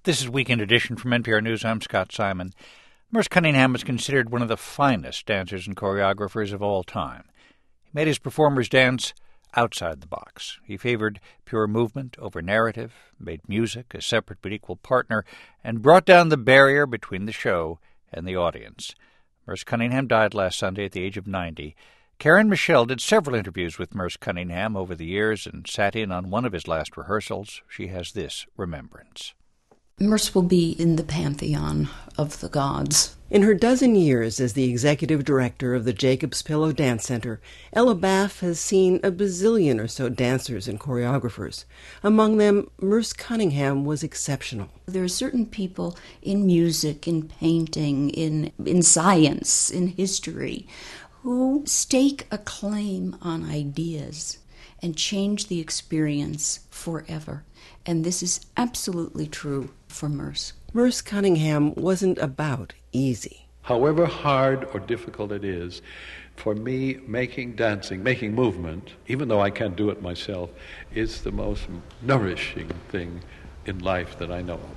This is Weekend Edition from NPR News. I'm Scott Simon. Merce Cunningham is considered one of the finest dancers and choreographers of all time. He made his performers dance outside the box. He favored pure movement over narrative, made music a separate but equal partner, and brought down the barrier between the show and the audience. Merce Cunningham died last Sunday at the age of 90. Karen Michelle did several interviews with Merce Cunningham over the years and sat in on one of his last rehearsals. She has this remembrance. Merce will be in the pantheon of the gods. In her dozen years as the executive director of the Jacob's Pillow Dance Center, Ella Baff has seen a bazillion or so dancers and choreographers. Among them, Merce Cunningham was exceptional. There are certain people in music, in painting, in science, in history, who stake a claim on ideas and change the experience forever. And this is absolutely true for Merce. Merce Cunningham wasn't about easy. However hard or difficult it is, for me, making dancing, making movement, even though I can't do it myself, is the most nourishing thing in life that I know of.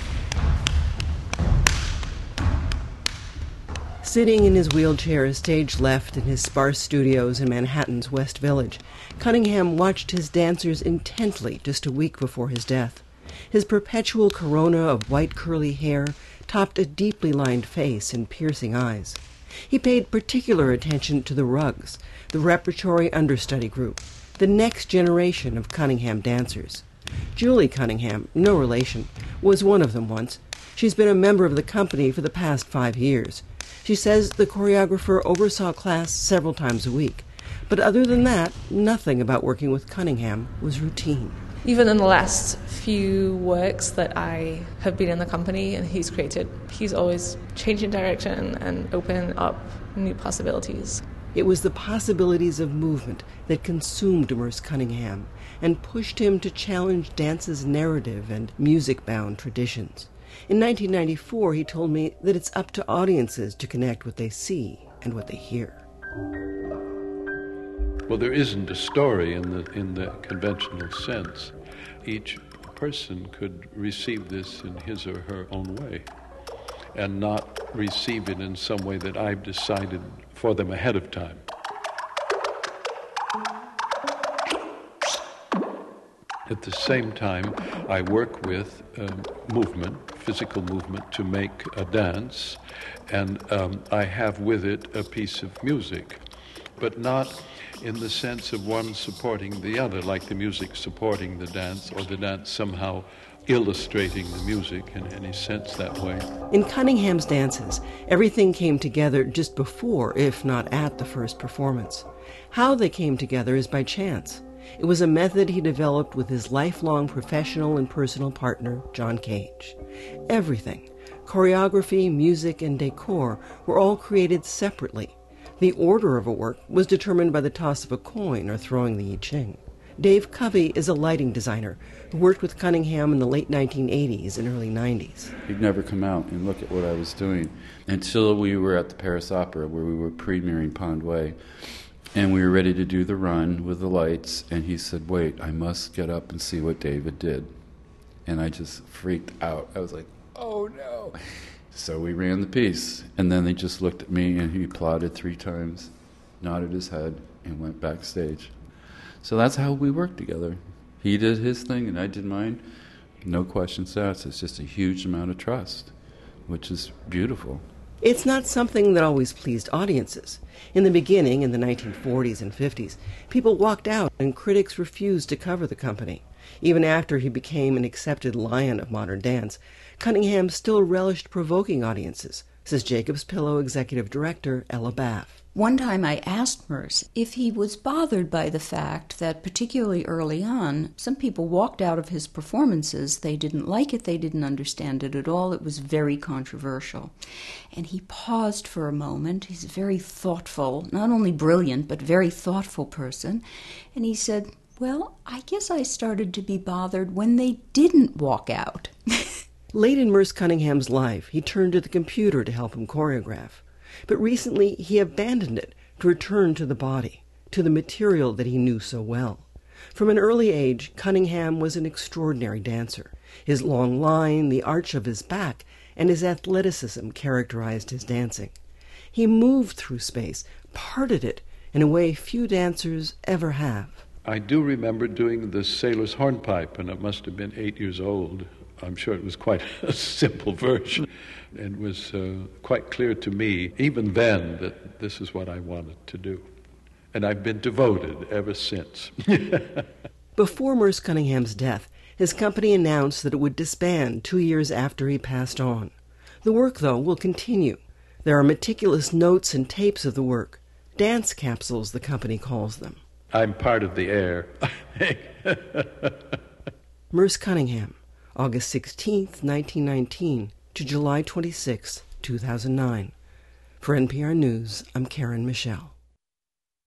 Sitting in his wheelchair, stage left in his sparse studios in Manhattan's West Village, Cunningham watched his dancers intently just a week before his death. His perpetual corona of white curly hair topped a deeply lined face and piercing eyes. He paid particular attention to the Rugs, the repertory understudy group, the next generation of Cunningham dancers. Julie Cunningham, no relation, was one of them once. She's been a member of the company for the past 5 years. She says the choreographer oversaw class several times a week. But other than that, nothing about working with Cunningham was routine. Even in the last few works that I have been in the company and he's created, he's always changing direction and opening up new possibilities. It was the possibilities of movement that consumed Merce Cunningham and pushed him to challenge dance's narrative and music-bound traditions. In 1994, he told me that it's up to audiences to connect what they see and what they hear. Well, there isn't a story in the conventional sense. Each person could receive this in his or her own way and not receive it in some way that I've decided for them ahead of time. At the same time, I work with movement, physical movement, to make a dance, and I have with it a piece of music, but not in the sense of one supporting the other, like the music supporting the dance, or the dance somehow illustrating the music in any sense that way. In Cunningham's dances, everything came together just before, if not at, the first performance. How they came together is by chance. It was a method he developed with his lifelong professional and personal partner, John Cage. Everything, choreography, music, and decor, were all created separately. The order of a work was determined by the toss of a coin or throwing the I Ching. Dave Covey is a lighting designer who worked with Cunningham in the late 1980s and early 90s. He'd never come out and look at what I was doing until we were at the Paris Opera, where we were premiering Pond Way. And we were ready to do the run with the lights, and he said, "Wait, I must get up and see what David did." And I just freaked out. I was like, oh no. So we ran the piece, and then they just looked at me, and he applauded 3 times, nodded his head, and went backstage. So that's how we worked together. He did his thing, and I did mine. No questions asked. It's just a huge amount of trust, which is beautiful. It's not something that always pleased audiences. In the beginning, in the 1940s and 50s, people walked out and critics refused to cover the company. Even after he became an accepted lion of modern dance, Cunningham still relished provoking audiences, says Jacob's Pillow executive director Ella Baff. One time I asked Merce if he was bothered by the fact that, particularly early on, some people walked out of his performances. They didn't like it, they didn't understand it at all. It was very controversial. And he paused for a moment. He's a very thoughtful, not only brilliant, but very thoughtful person. And he said, "Well, I guess I started to be bothered when they didn't walk out." Late in Merce Cunningham's life, he turned to the computer to help him choreograph. But recently he abandoned it to return to the body, to the material that he knew so well. From an early age, Cunningham was an extraordinary dancer. His long line, the arch of his back, and his athleticism characterized his dancing. He moved through space, parted it, in a way few dancers ever have. I do remember doing the sailor's hornpipe, and I must have been 8 years old. I'm sure it was quite a simple version. It was quite clear to me, even then, that this is what I wanted to do. And I've been devoted ever since. Before Merce Cunningham's death, his company announced that it would disband 2 years after he passed on. The work, though, will continue. There are meticulous notes and tapes of the work. Dance capsules, the company calls them. I'm part of the air. Merce Cunningham, August 16, 1919 to July 26, 2009. For NPR News, I'm Karen Michelle.